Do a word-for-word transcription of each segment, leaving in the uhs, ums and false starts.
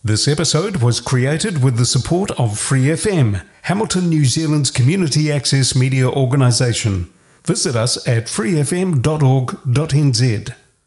This episode was created with the support of Free F M, Hamilton, New Zealand's community access media organisation. Visit us at free f m dot org dot n z.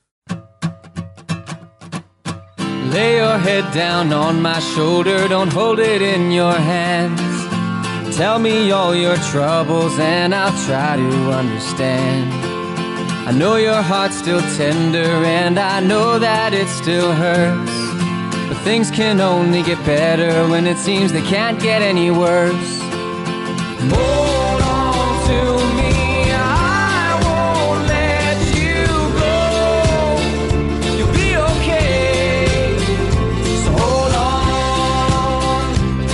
Lay your head down on my shoulder, don't hold it in your hands. Tell me all your troubles and I'll try to understand. I know your heart's still tender and I know that it still hurts. But things can only get better when it seems they can't get any worse. Hold on to me, I won't let you go. You'll be okay, so hold on.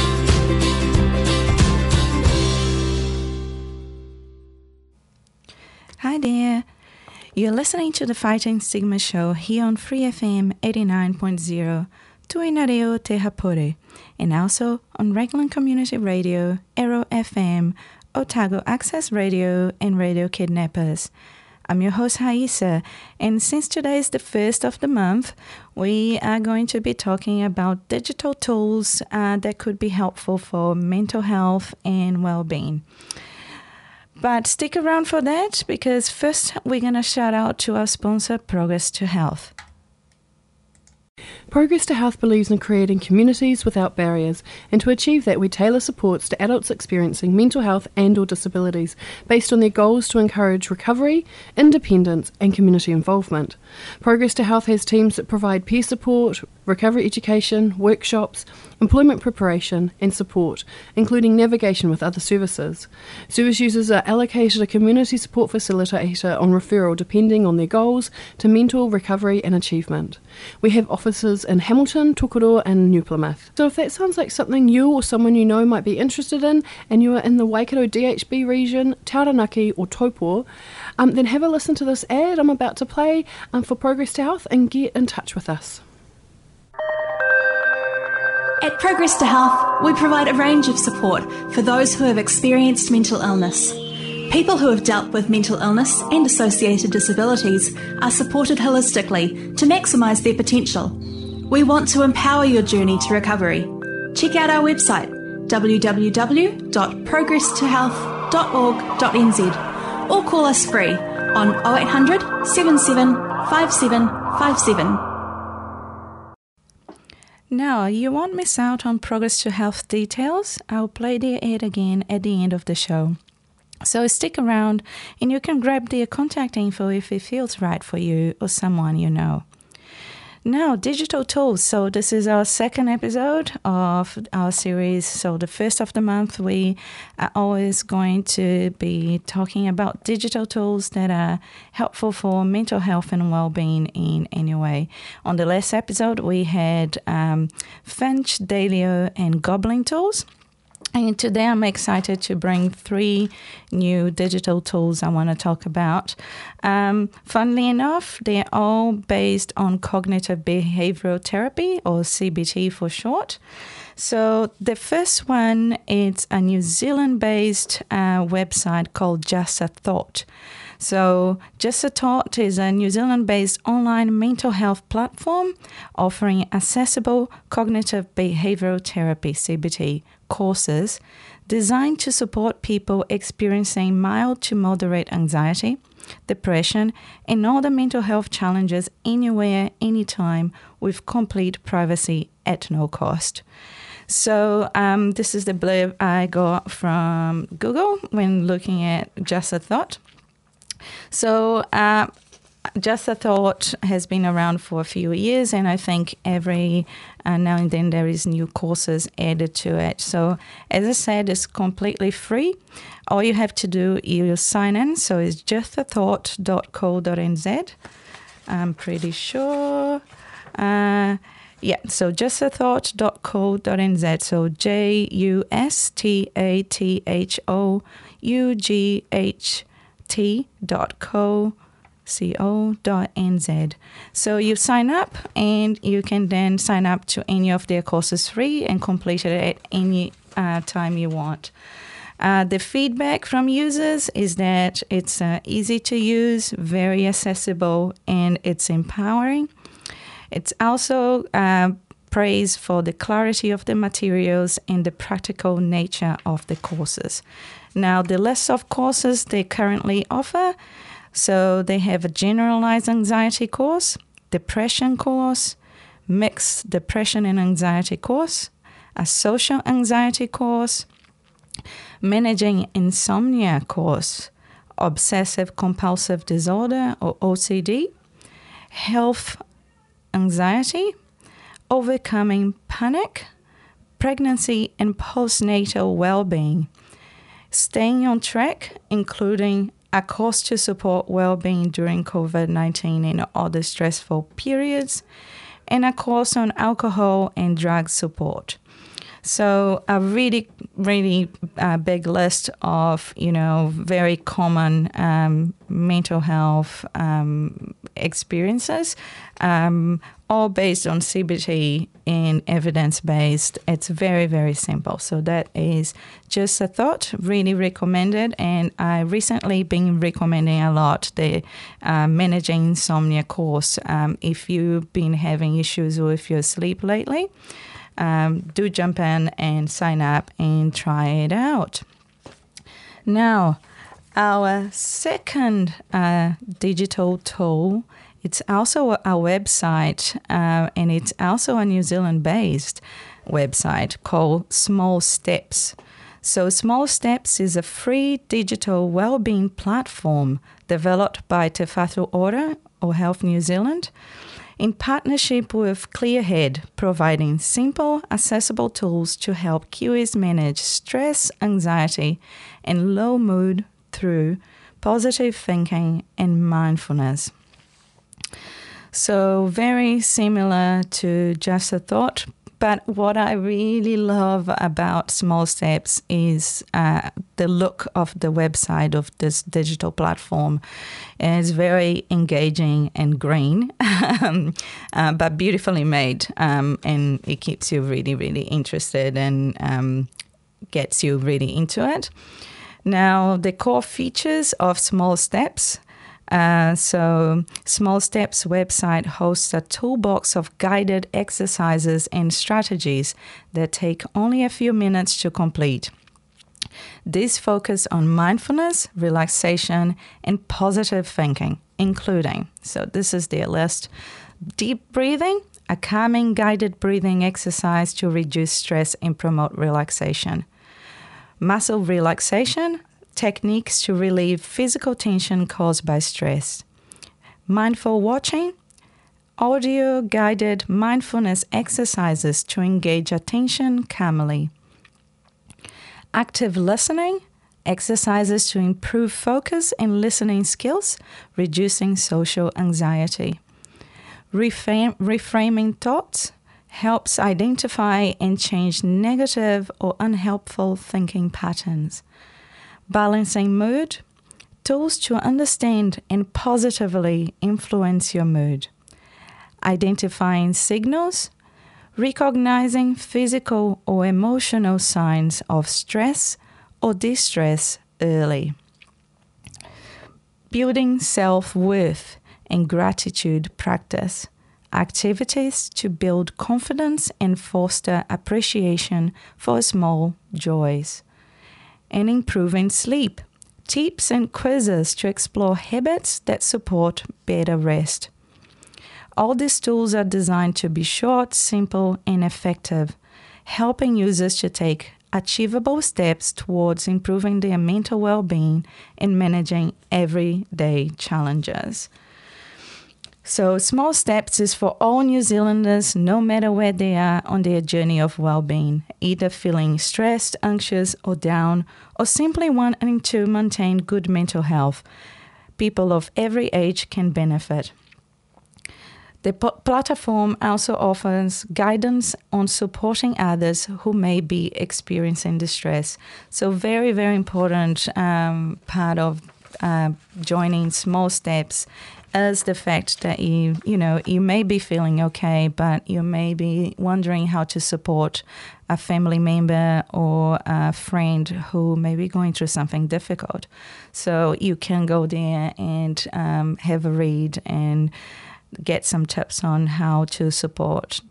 Hi there. You're listening to the Fighting Stigma Show here on Free F M eighty-nine point zero. Tuina Reo Te Hapore, and also on Raglan Community Radio, Arrow F M, Otago Access Radio, and Radio Kidnappers. I'm your host, Haisa, and since today is the first of the month, we are going to be talking about digital tools uh, that could be helpful for mental health and well-being. But stick around for that, because first we're going to shout out to our sponsor, Progress to Health. Progress to Health believes in creating communities without barriers, and to achieve that we tailor supports to adults experiencing mental health and or disabilities based on their goals to encourage recovery, independence and community involvement. Progress to Health has teams that provide peer support, recovery education, workshops, employment preparation and support, including navigation with other services. Service users are allocated a community support facilitator on referral depending on their goals to mental recovery and achievement. We have offices in Hamilton, Tokoroa and New Plymouth. So if that sounds like something you or someone you know might be interested in, and you are in the Waikato D H B region, Taranaki or Taupo, um, then have a listen to this ad I'm about to play um, for Progress to Health and get in touch with us. At Progress to Health, we provide a range of support for those who have experienced mental illness. People who have dealt with mental illness and associated disabilities are supported holistically to maximise their potential. We want to empower your journey to recovery. Check out our website w w w dot progress to health dot org dot n z or call us free on oh eight hundred, seven seven five seven five seven. Now, you won't miss out on Progress to Health details. I'll play the ad again at the end of the show. So stick around and you can grab their contact info if it feels right for you or someone you know. Now, digital tools. So this is our second episode of our series. So the first of the month, we are always going to be talking about digital tools that are helpful for mental health and well-being in any way. On the last episode, we had um, Finch, Dalio, and Goblin tools. And today I'm excited to bring three new digital tools I want to talk about. Um, funnily enough, they're all based on cognitive behavioral therapy, or C B T for short. So the first one is a New Zealand-based uh, website called Just a Thought. So Just a Thought is a New Zealand-based online mental health platform offering accessible cognitive behavioral therapy, C B T, courses designed to support people experiencing mild to moderate anxiety, depression, and other mental health challenges anywhere, anytime, with complete privacy at no cost. So um, this is the blurb I got from Google when looking at Just a Thought. So uh, Just a Thought has been around for a few years, and I think every uh, now and then there is new courses added to it. So as I said, it's completely free. All you have to do is sign in. So it's just a thought dot co dot n z. I'm pretty sure. Uh, yeah, so just a thought dot co dot n z. So J U S T A T H O U G H T dot co co.nz. So you sign up and you can then sign up to any of their courses free and complete it at any uh, time you want. Uh, the feedback from users is that it's uh, easy to use, very accessible, and it's empowering. It's also uh, praise for the clarity of the materials and the practical nature of the courses. Now, the list of courses they currently offer, so they have a generalized anxiety course, depression course, mixed depression and anxiety course, a social anxiety course, managing insomnia course, obsessive compulsive disorder or O C D, health anxiety, overcoming panic, pregnancy and postnatal well-being, staying on track, including a course to support well-being during covid nineteen and other stressful periods, and a course on alcohol and drug support. So a really, really uh, big list of, you know, very common um, mental health um, experiences, um, all based on C B T and evidence-based. It's very, very simple. So that is just a thought, really recommended. And I recently been recommending a lot the uh, Managing Insomnia course. Um, if you've been having issues with your sleep lately, Um, do jump in and sign up and try it out. Now, our second uh, digital tool, it's also a website, uh, and it's also a New Zealand-based website called Small Steps. So Small Steps is a free digital wellbeing platform developed by Te Whatu Ora or Health New Zealand, in partnership with Clearhead, providing simple, accessible tools to help Kiwis manage stress, anxiety, and low mood through positive thinking and mindfulness. So very similar to Just a Thought, but what I really love about Small Steps is uh, the look of the website of this digital platform. It's very engaging and green, uh, but beautifully made, um, and it keeps you really, really interested and um, gets you really into it. Now, the core features of Small Steps. Uh, so Small Steps website hosts a toolbox of guided exercises and strategies that take only a few minutes to complete. These focus on mindfulness, relaxation, and positive thinking, including, so this is their list, deep breathing, a calming guided breathing exercise to reduce stress and promote relaxation. Muscle relaxation, techniques to relieve physical tension caused by stress. Mindful watching, audio-guided mindfulness exercises to engage attention calmly. Active listening, exercises to improve focus and listening skills, reducing social anxiety. Reframe, reframing thoughts helps identify and change negative or unhelpful thinking patterns. Balancing mood, tools to understand and positively influence your mood. Identifying signals, recognizing physical or emotional signs of stress or distress early. Building self-worth and gratitude practice, activities to build confidence and foster appreciation for small joys. And improving sleep, tips and quizzes to explore habits that support better rest. All these tools are designed to be short, simple, and effective, helping users to take achievable steps towards improving their mental well-being and managing everyday challenges. So Small Steps is for all New Zealanders, no matter where they are on their journey of well-being, either feeling stressed, anxious, or down, or simply wanting to maintain good mental health. People of every age can benefit. The p- platform also offers guidance on supporting others who may be experiencing distress. So very, very important um, part of uh, joining Small Steps is the fact that you, you know, you may be feeling okay, but you may be wondering how to support a family member or a friend who may be going through something difficult. So you can go there and um, have a read and get some tips on how to support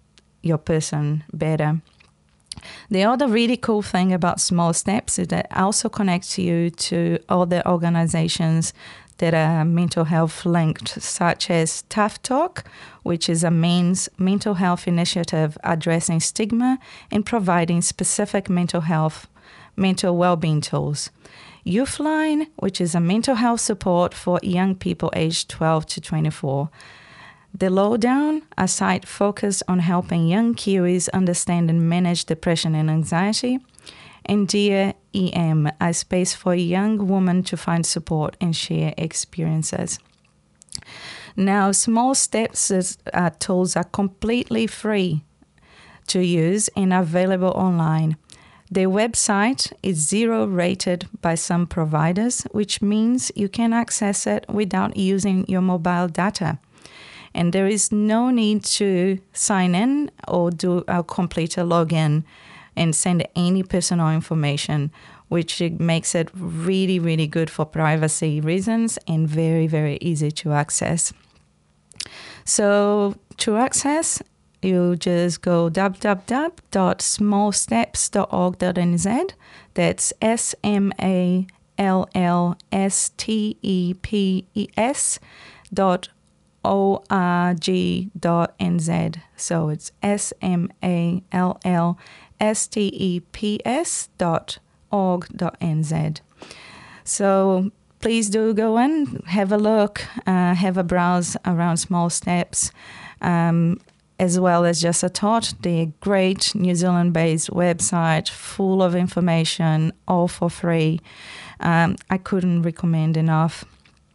your person better. The other really cool thing about Small Steps is that it also connects you to other organizations that are mental health linked, such as Tough Talk, which is a men's mental health initiative addressing stigma and providing specific mental health, mental well-being tools. Youthline, which is a mental health support for young people aged twelve to twenty-four. The Lowdown, a site focused on helping young Kiwis understand and manage depression and anxiety. And Dear E M, a space for young women to find support and share experiences. Now, Small Steps is, uh, tools are completely free to use and available online. Their website is zero rated by some providers, which means you can access it without using your mobile data. And there is no need to sign in or do a complete a login and send any personal information, which makes it really, really good for privacy reasons and very, very easy to access. So to access, you just go w w w dot small steps dot org dot n z. That's S M A L L S T E P E S dot O R G dot N Z. So it's S M A L L S T E P S dot org dot N Z. So please do go in, have a look, uh, have a browse around Small Steps, um, as well as Just a Thought, the great New Zealand-based website full of information, all for free. Um, I couldn't recommend enough.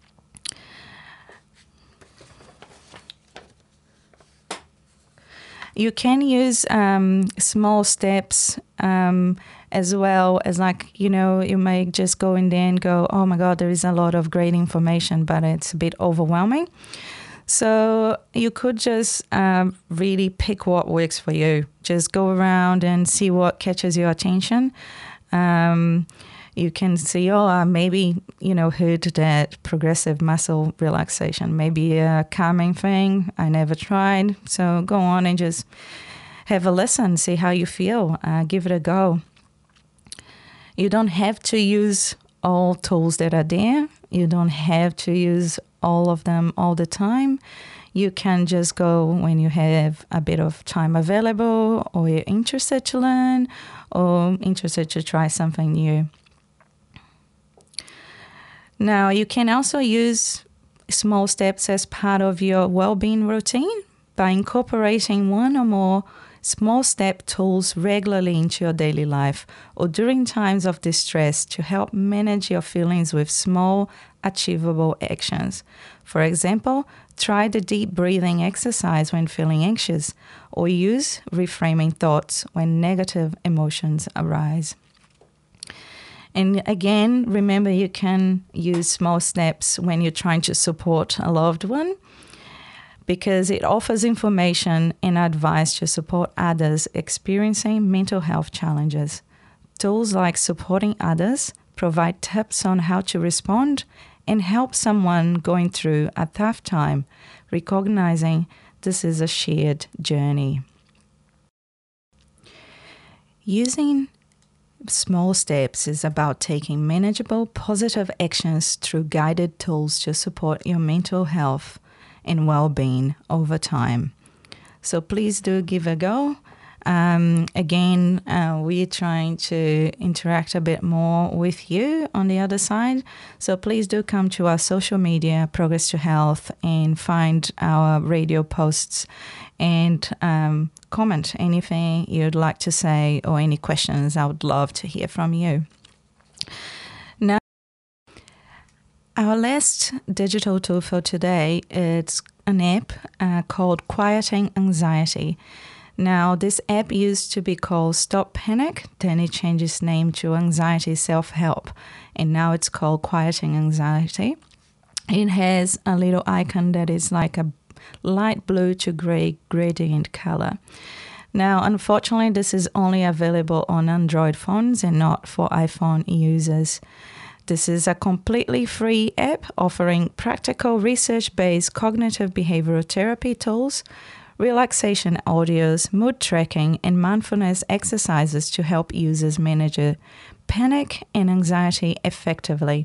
You can use um, Small Steps um, as well as, like, you know, you may just go in there and go, oh my God, there is a lot of great information, but it's a bit overwhelming. So you could just um, really pick what works for you. Just go around and see what catches your attention. Um, you can see, oh, I maybe, you know, heard that progressive muscle relaxation, maybe a calming thing I never tried. So go on and just have a listen, see how you feel, uh, give it a go. You don't have to use all tools that are there. You don't have to use all of them all the time. You can just go when you have a bit of time available, or you're interested to learn, or interested to try something new. Now, you can also use Small Steps as part of your well-being routine by incorporating one or more small step tools regularly into your daily life or during times of distress to help manage your feelings with small, achievable actions. For example, try the deep breathing exercise when feeling anxious, or use reframing thoughts when negative emotions arise. And again, remember, you can use Small Steps when you're trying to support a loved one, because it offers information and advice to support others experiencing mental health challenges. Tools like supporting others provide tips on how to respond and help someone going through a tough time, recognizing this is a shared journey. Using Small Steps is about taking manageable, positive actions through guided tools to support your mental health and well-being over time. So please do give a go. Um, again, uh, we're trying to interact a bit more with you on the other side. So please do come to our social media, Progress to Health, and find our radio posts and um, comment anything you'd like to say or any questions. I would love to hear from you. Now, our last digital tool for today is an app uh, called Quieting Anxiety. Now, this app used to be called Stop Panic, then it changed its name to Anxiety Self-Help, and now it's called Quieting Anxiety. It has a little icon that is like a light blue to gray gradient color. Now, unfortunately, this is only available on Android phones and not for iPhone users. This is a completely free app offering practical research-based cognitive behavioral therapy tools, relaxation audios, mood tracking, and mindfulness exercises to help users manage panic and anxiety effectively.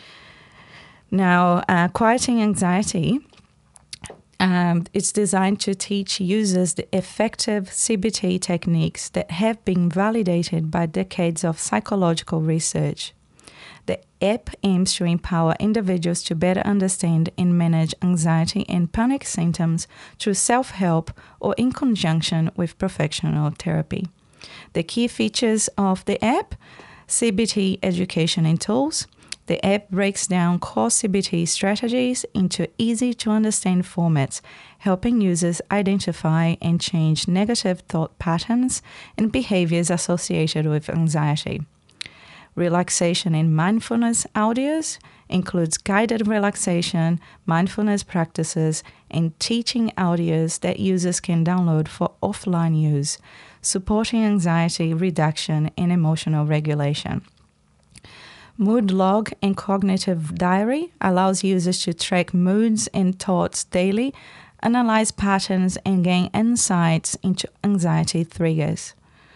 Now, uh, quieting anxiety, um, it's designed to teach users the effective C B T techniques that have been validated by decades of psychological research. The app aims to empower individuals to better understand and manage anxiety and panic symptoms through self-help or in conjunction with professional therapy. The key features of the app: C B T education and tools. The app breaks down core C B T strategies into easy-to-understand formats, helping users identify and change negative thought patterns and behaviors associated with anxiety. Relaxation and mindfulness audios includes guided relaxation, mindfulness practices, and teaching audios that users can download for offline use, supporting anxiety reduction and emotional regulation. Mood log and cognitive diary allows users to track moods and thoughts daily, analyze patterns, and gain insights into anxiety triggers.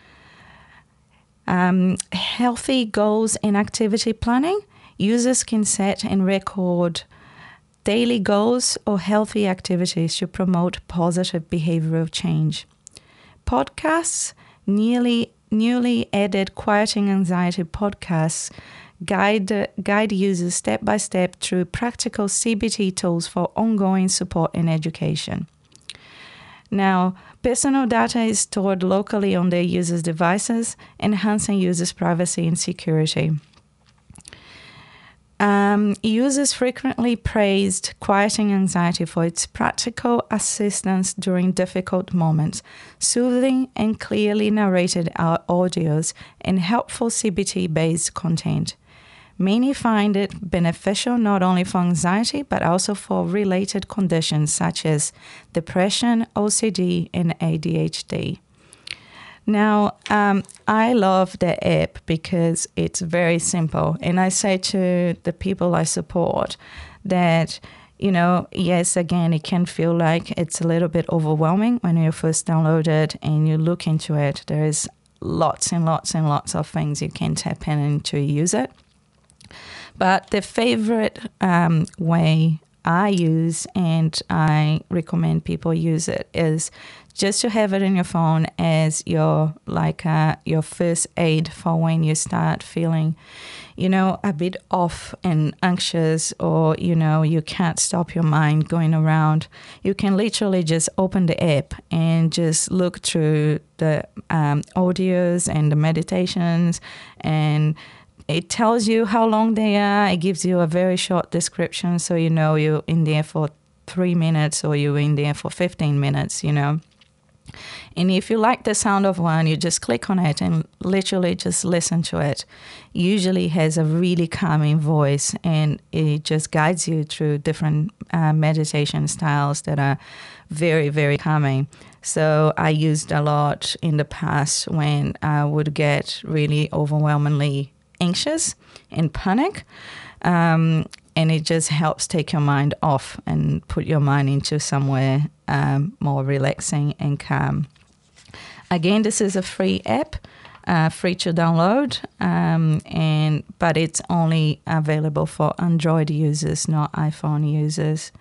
Um, healthy goals and activity planning. Users can set and record daily goals or healthy activities to promote positive behavioral change. Podcasts, newly, newly added quieting anxiety podcasts guide, guide users step by step through practical C B T tools for ongoing support and education. Now, personal data is stored locally on their users' devices, enhancing users' privacy and security. Um, users frequently praised quieting anxiety for its practical assistance during difficult moments, soothing and clearly narrated audios, and helpful C B T-based content. Many find it beneficial not only for anxiety, but also for related conditions such as depression, O C D, and A D H D. Now, um, I love the app because it's very simple. And I say to the people I support that, you know, yes, again, it can feel like it's a little bit overwhelming when you first download it and you look into it. There's lots and lots and lots of things you can tap in to use it. But the favorite um, way I use, and I recommend people use it, is just to have it in your phone as your like uh, your first aid for when you start feeling, you know, a bit off and anxious, or you know you can't stop your mind going around. You can literally just open the app and just look through the um, audios and the meditations, and it tells you how long they are. It gives you a very short description, so you know you're in there for three minutes or you're in there for fifteen minutes, you know. And if you like the sound of one, you just click on it and literally just listen to it. Usually has a really calming voice, and it just guides you through different uh, meditation styles that are very, very calming. So I used a lot in the past when I would get really overwhelmingly anxious and panic, um, and it just helps take your mind off and put your mind into somewhere um, more relaxing and calm. Again, this is a free app, uh, free to download, um, and but it's only available for Android users, not iPhone users.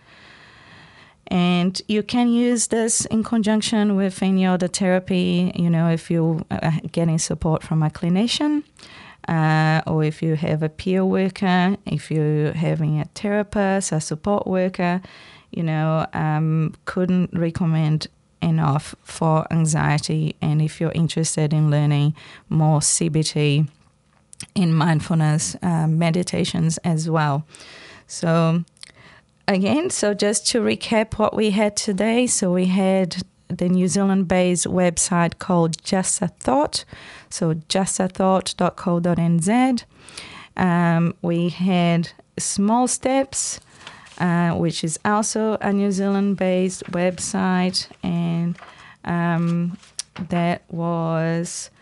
And you can use this in conjunction with any other therapy, you know, if you're getting support from a clinician. Uh, or if you have a peer worker, if you're having a therapist, a support worker, you know, um, couldn't recommend enough for anxiety. And if you're interested in learning more C B T in mindfulness uh, meditations as well. So again, so just to recap what we had today. So we had the New Zealand-based website called Just a Thought, so just a thought dot co dot n z. Um, we had Small Steps, uh, which is also a New Zealand-based website, and um, that was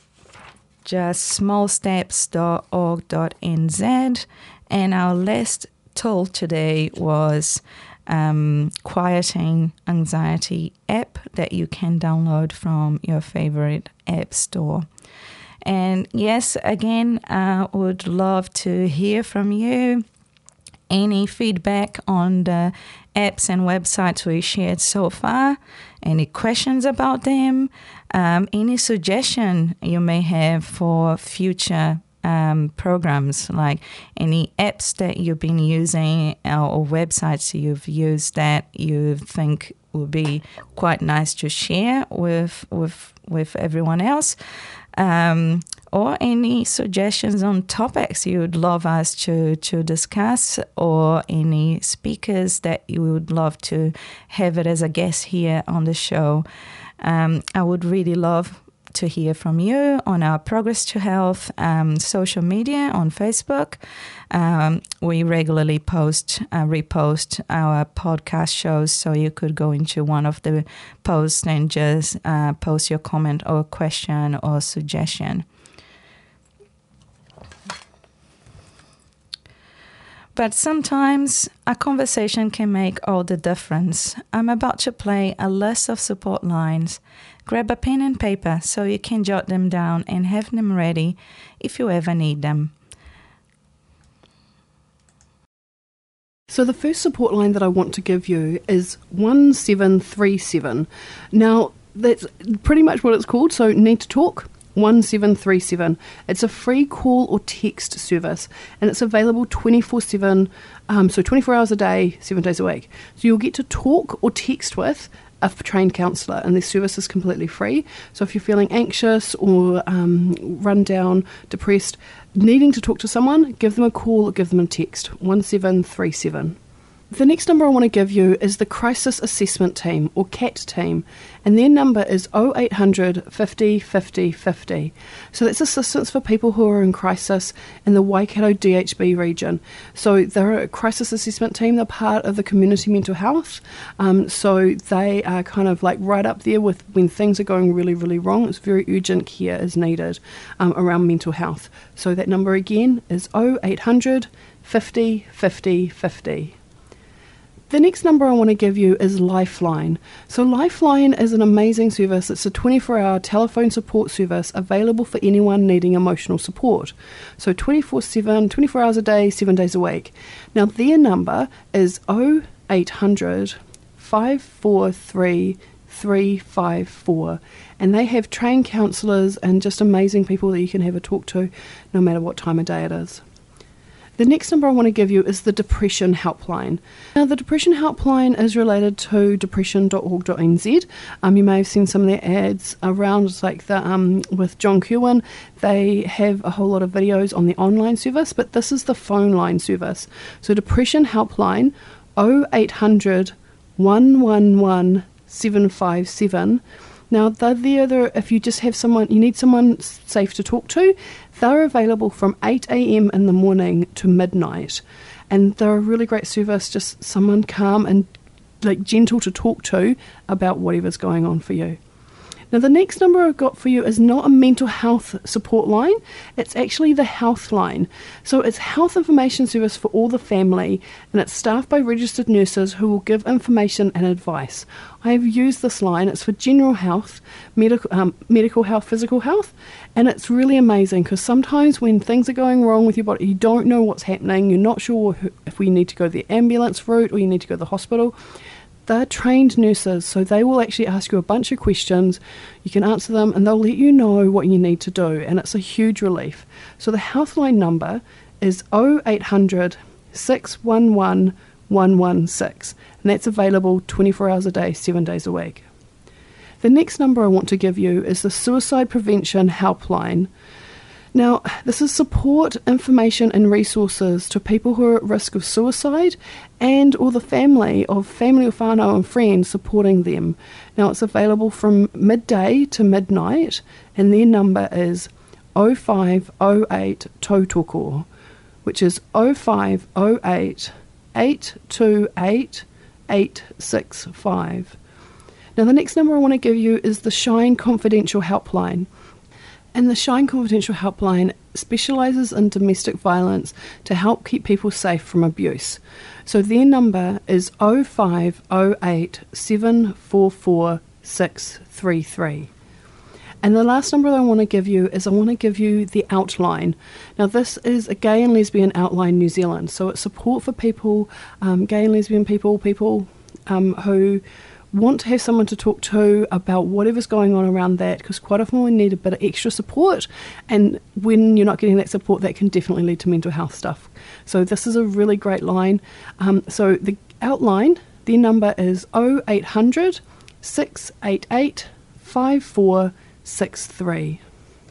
just small steps dot org dot n z. And our last tool today was um, quieting anxiety app that you can download from your favorite app store. And yes, again, I would love to hear from you. Any feedback on the apps and websites we shared so far, any questions about them, um, any suggestion you may have for future um, programs, like any apps that you've been using or, or websites you've used that you think would be quite nice to share with with with everyone else. Um, or any suggestions on topics you would love us to, to discuss, or any speakers that you would love to have it as a guest here on the show. Um, I would really love to hear from you on our Progress to Health um, social media on Facebook. Um, we regularly post, uh, repost our podcast shows, so you could go into one of the posts and just uh, post your comment or question or suggestion. But sometimes a conversation can make all the difference. I'm about to play a list of support lines. Grab a pen and paper so you can jot them down and have them ready if you ever need them. So the first support line that I want to give you is one seven three seven. Now, that's pretty much what it's called, so Need to Talk. one seven three seven. It's a free call or text service, and it's available twenty-four seven, um, so twenty-four hours a day, seven days a week. So you'll get to talk or text with a trained counsellor, and this service is completely free. So if you're feeling anxious or um, run down, depressed, needing to talk to someone, give them a call or give them a text, one seven three seven. The next number I want to give you is the Crisis Assessment Team, or C A T team, and their number is oh eight hundred, fifty, fifty, fifty. So that's assistance for people who are in crisis in the Waikato D H B region. So they're a crisis assessment team, they're part of the community mental health, um, so they are kind of like right up there with when things are going really, really wrong. It's very urgent care is needed um, around mental health. So that number again is oh eight hundred, fifty, fifty, fifty. The next number I want to give you is Lifeline. So Lifeline is an amazing service. It's a twenty-four hour telephone support service available for anyone needing emotional support. So twenty-four seven, twenty-four hours a day, seven days a week. Now their number is oh eight hundred, five four three, three five four, and they have trained counsellors and just amazing people that you can have a talk to no matter what time of day it is. The next number I want to give you is the Depression Helpline. Now, the Depression Helpline is related to depression dot org dot n z. Um, you may have seen some of their ads around, like the um, with John Kirwan. They have a whole lot of videos on the online service, but this is the phone line service. So Depression Helpline, oh eight hundred, one one one, seven five seven. Now, they're there, they're, if you just have someone, you need someone safe to talk to, they're available from eight a.m. in the morning to midnight. And they're a really great service, just someone calm and like gentle to talk to about whatever's going on for you. Now, the next number I've got for you is not a mental health support line, it's actually the health line. So it's health information service for all the family, and it's staffed by registered nurses who will give information and advice. I have used this line, it's for general health, medical, um, medical health, physical health, and it's really amazing because sometimes when things are going wrong with your body, you don't know what's happening, you're not sure if we need to go the ambulance route or you need to go to the hospital. They're trained nurses, so they will actually ask you a bunch of questions. You can answer them and they'll let you know what you need to do, and it's a huge relief. So the Healthline number is oh eight hundred, six one one, one one six, and that's available twenty-four hours a day, seven days a week. The next number I want to give you is the Suicide Prevention Helpline. Now, this is support, information and resources to people who are at risk of suicide and or the family of family or whānau and friends supporting them. Now, it's available from midday to midnight, and their number is oh five oh eight tautoko, which is oh five oh eight, eight two eight, eight six five. Now, the next number I want to give you is the Shine Confidential Helpline. And the Shine Confidential Helpline specialises in domestic violence to help keep people safe from abuse. So their number is oh five oh eight, seven four four, six three three. And the last number I want to give you is I want to give you the Outline. Now this is a Gay and Lesbian Outline New Zealand. So it's support for people, um, gay and lesbian people, people um, who want to have someone to talk to about whatever's going on around that, because quite often we need a bit of extra support, and when you're not getting that support, that can definitely lead to mental health stuff. So this is a really great line. Um, so the Outline, their number is oh eight hundred, six eight eight, five four six three.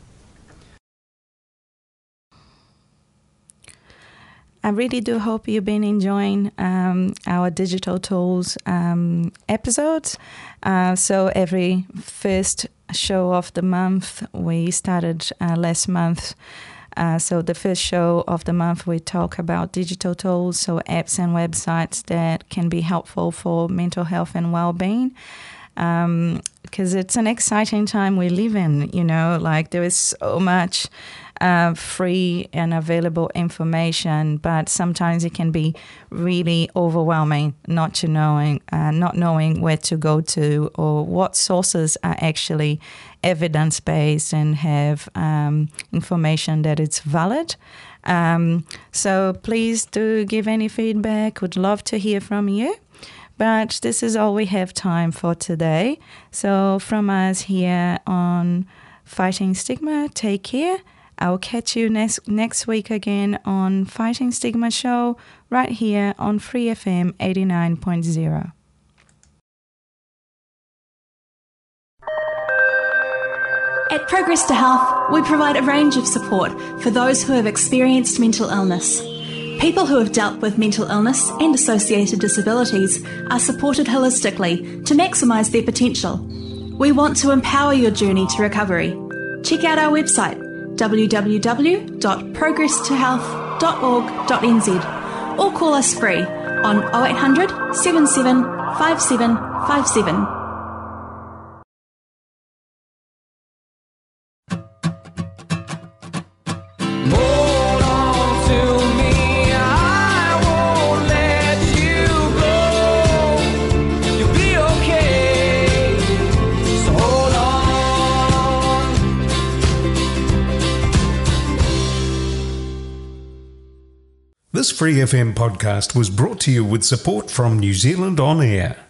I really do hope you've been enjoying um, our Digital Tools um, episodes. Uh, so every first show of the month, we started uh, last month. Uh, so the first show of the month, we talk about digital tools, so apps and websites that can be helpful for mental health and well-being. Um, because it's an exciting time we live in, you know, like there is so much uh, free and available information, but sometimes it can be really overwhelming not to knowing, uh, not knowing where to go to or what sources are actually evidence-based and have um, information that it's valid. Um, so please do give any feedback. Would love to hear from you. But this is all we have time for today. So from us here on Fighting Stigma, take care. I'll catch you next next week again on Fighting Stigma Show right here on Free F M eighty-nine point oh. At Progress to Health, we provide a range of support for those who have experienced mental illness. People who have dealt with mental illness and associated disabilities are supported holistically to maximise their potential. We want to empower your journey to recovery. Check out our website w w w dot progress to health dot org dot n z or call us free on oh eight hundred, seven seven five seven five seven. This Free F M podcast was brought to you with support from New Zealand On Air.